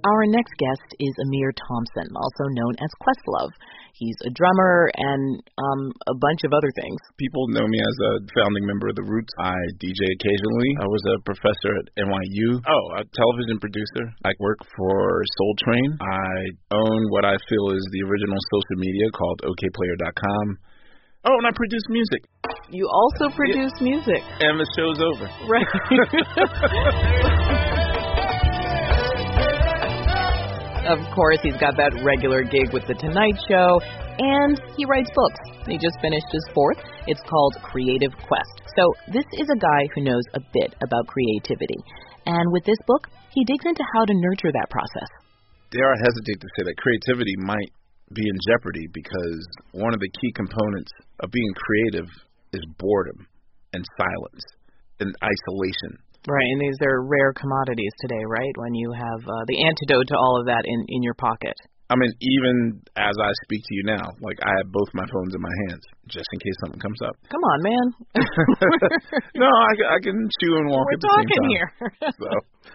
Our next guest is Amir Thompson, also known as Questlove. He's a drummer and a bunch of other things. People know me as a founding member of The Roots. I DJ occasionally. I was a professor at NYU. A television producer. I work for Soul Train. I own what I feel is the original social media called okplayer.com. And I produce music. You also produce music. And the show's over. Right. Of course, he's got that regular gig with The Tonight Show, and he writes books. He just finished his fourth. It's called Creative Quest. So this is a guy who knows a bit about creativity. And with this book, he digs into how to nurture that process. Dare I hesitate to say that creativity might be in jeopardy because one of the key components of being creative is boredom and silence and isolation. Right, and these are rare commodities today, right, when you have the antidote to all of that in your pocket. I mean, even as I speak to you now, like I have both my phones in my hands, just in case something comes up. Come on, man. No, I can chew and walk at the same time. We're talking here. So.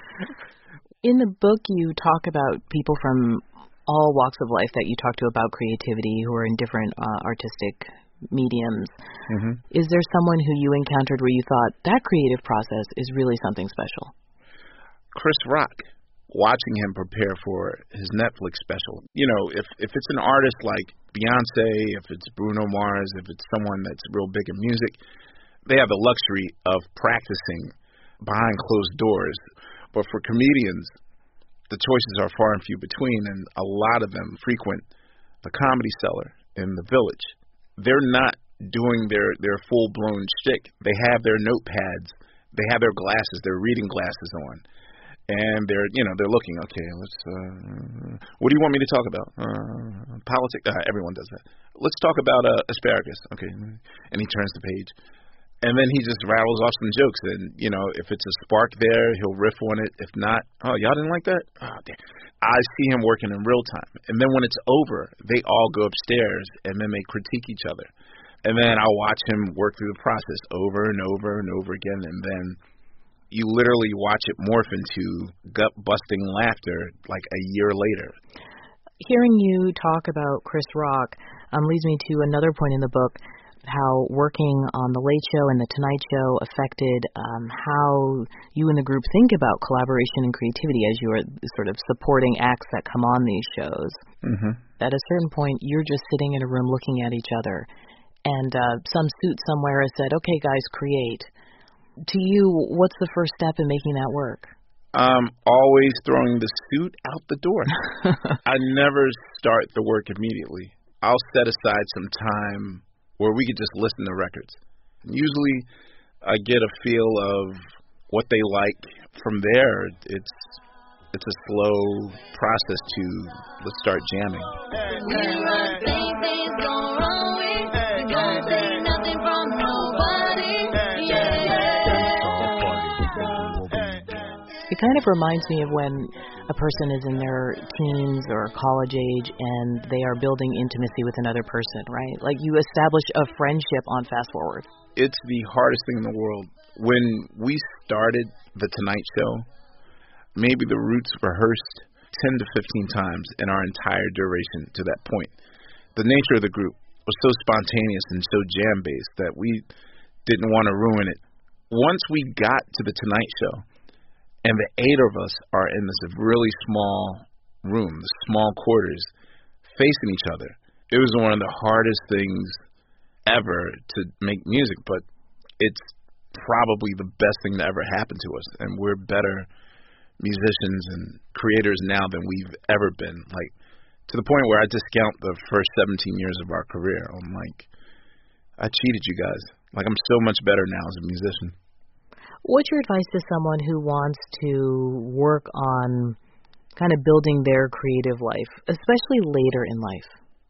In the book, you talk about people from all walks of life that you talk to about creativity who are in different artistic mediums. Mm-hmm. Is there someone who you encountered where you thought that creative process is really something special? Chris Rock. Watching him prepare for his Netflix special. You know, if it's an artist like Beyonce, if it's Bruno Mars, if it's someone that's real big in music, they have the luxury of practicing behind closed doors. But for comedians, the choices are far and few between, and a lot of them frequent the Comedy Cellar in the Village. They're not doing their full-blown shtick. They have their notepads. They have their glasses, their reading glasses on. And they're looking, okay, what do you want me to talk about? Politics? Everyone does that. Let's talk about asparagus. Okay. And he turns the page. And then he just rattles off some jokes. And, if it's a spark there, he'll riff on it. If not, y'all didn't like that? Oh, damn. I see him working in real time. And then when it's over, they all go upstairs, and then they critique each other. And then I'll watch him work through the process over and over and over again. And then you literally watch it morph into gut-busting laughter like a year later. Hearing you talk about Chris Rock leads me to another point in the book, how working on The Late Show and The Tonight Show affected how you and the group think about collaboration and creativity as you are sort of supporting acts that come on these shows. Mm-hmm. At a certain point, you're just sitting in a room looking at each other, and some suit somewhere has said, okay, guys, create. To you, what's the first step in making that work? Always throwing the suit out the door. I never start the work immediately. I'll set aside some time where we could just listen to records. Usually I get a feel of what they like. From there, it's a slow process to let's start jamming. It kind of reminds me of when a person is in their teens or college age and they are building intimacy with another person, right? Like you establish a friendship on Fast Forward. It's the hardest thing in the world. When we started The Tonight Show, maybe the Roots rehearsed 10 to 15 times in our entire duration to that point. The nature of the group was so spontaneous and so jam-based that we didn't want to ruin it. Once we got to The Tonight Show, and the 8 of us are in this really small room, the small quarters, facing each other. It was one of the hardest things ever to make music, but it's probably the best thing that ever happened to us. And we're better musicians and creators now than we've ever been. Like, to the point where I discount the first 17 years of our career. I'm like, I cheated you guys. Like, I'm so much better now as a musician. What's your advice to someone who wants to work on kind of building their creative life, especially later in life?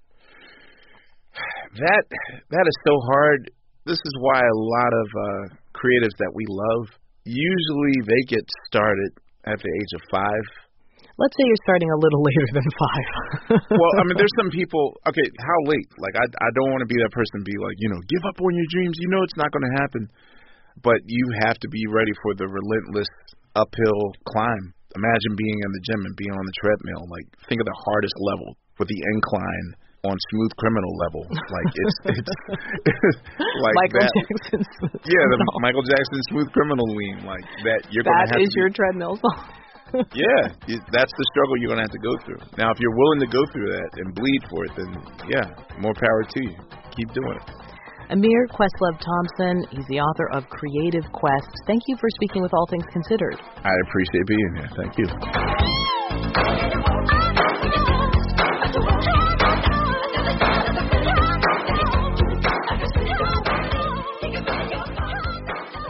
That is so hard. This is why a lot of creatives that we love, usually they get started at the age of 5. Let's say you're starting a little later than 5. Well, I mean, there's some people, okay, how late? Like, I don't want to be that person be like, give up on your dreams. You know it's not going to happen. But you have to be ready for the relentless uphill climb. imagine being in the gym and being on the treadmill. Like, think of the hardest level with the incline on Smooth Criminal level. Like, it's like Michael that. Jackson. Yeah, the Michael Jackson Smooth Criminal lean, like that. You're gonna have that is to your treadmill song. Yeah, that's the struggle you're gonna have to go through. Now, if you're willing to go through that and bleed for it, then yeah, more power to you. Keep doing it. Ahmir Questlove Thompson, he's the author of Creative Quest. Thank you for speaking with All Things Considered. I appreciate being here. Thank you.